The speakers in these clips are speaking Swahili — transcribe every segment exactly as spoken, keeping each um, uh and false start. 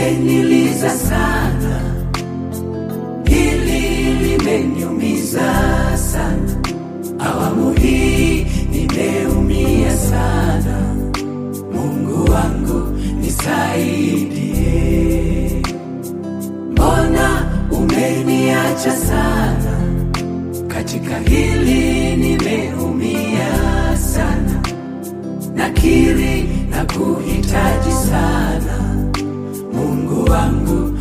limeniliza sana, hili limeniumiza sana. Awamu hii nimeumia sana. Mungu wangu nisaidie. Mbona umeniacha sana? Katika hili nimeumia sana. Nakiri na kuhitaji sana. Mungu wangu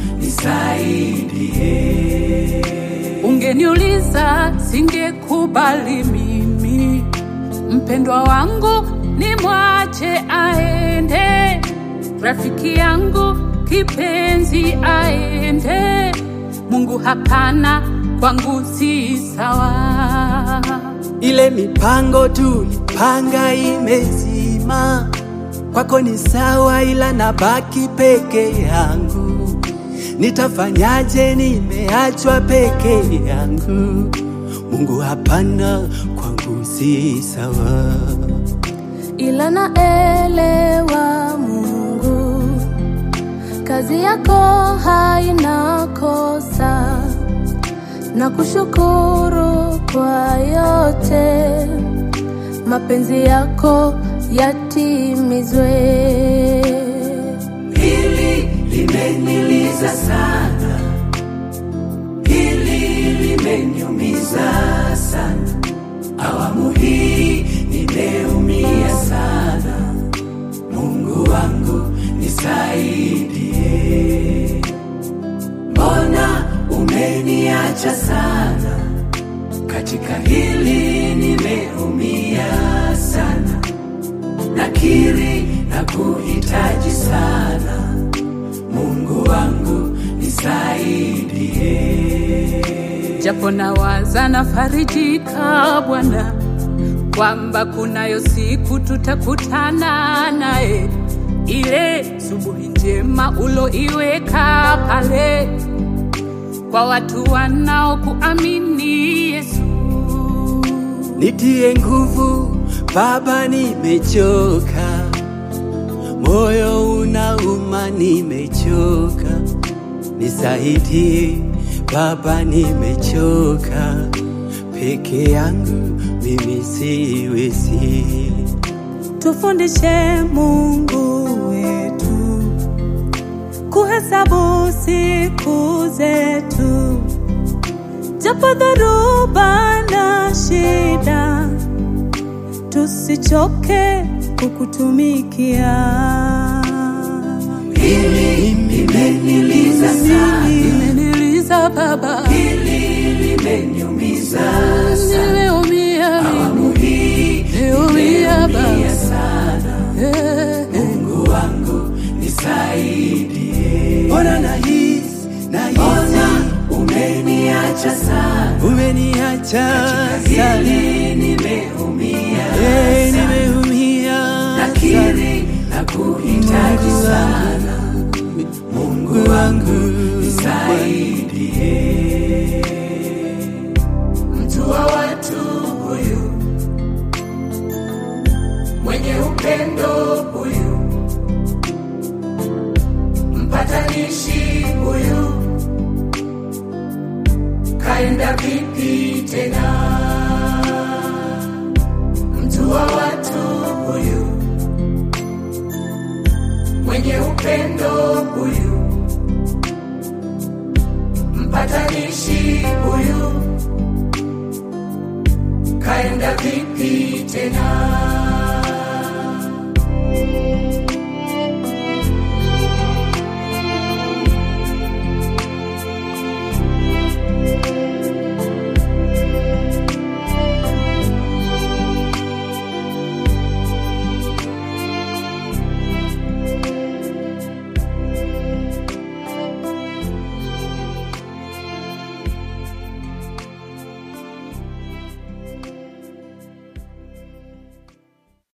nisaidie. Ungeniuliza singekubali mimi mpendwa wangu nimwache aende, rafiki yangu kipenzi aende. Mungu hapana, kwangu si sawa. Ile mipango tulipanga imezima, kwako ni sawa, ila nabaki peke yangu. Nitafanyaje? Nimeachwa peke yangu. Mungu hapana, kwangu si sawa. Ila naelewa Mungu, kazi yako haina kosa. Na kushukuru kwa yote, mapenzi yako yatimizwe. Hili limeniliza sana, hili limeniumiza sana. Awamu hii nimeumia sana. Mungu wangu nisaidie. Mbona umeniacha sana? Katika hili nimeumia sana. Nakiri na kuhitaji sana. Mungu wangu nisaidie. Japo nawaza nafarijika Bwana, kwamba kunayo siku tutakutana naye. Ile subuhi njema uloiweka pale kwa watu wanaokuamini Yesu. Nitie nguvu Baba, nimechoka. Moyo unauma, nimechoka. Nisaidie Baba, nimechoka. Peke yangu mimi siwezi. Tufundishe Mungu wetu kuhesabu siku zetu, japo dhoruba na shida, tusichoke kukutumikia. Hili limeniliza sana, limeniliza Baba, hili limeniumiza sana. Nimeumia Awamu hii nimeumia sana. Mungu wangu nisaidie. Ona nahisi, nahisi umeniacha sana. Umeniacha sana. Hili nimeumia hey, sana. Nimeumia Nakiri na kuhitaji sana. Mungu wangu nisaidie. Mtu wa watu huyu, mwenye upendo huyu, mpatanishi huyu, kaenda vipi tena? Mtu wa watu huyu, mwenye upendo huyu, mpatanishi huyu, kaenda vipi tena?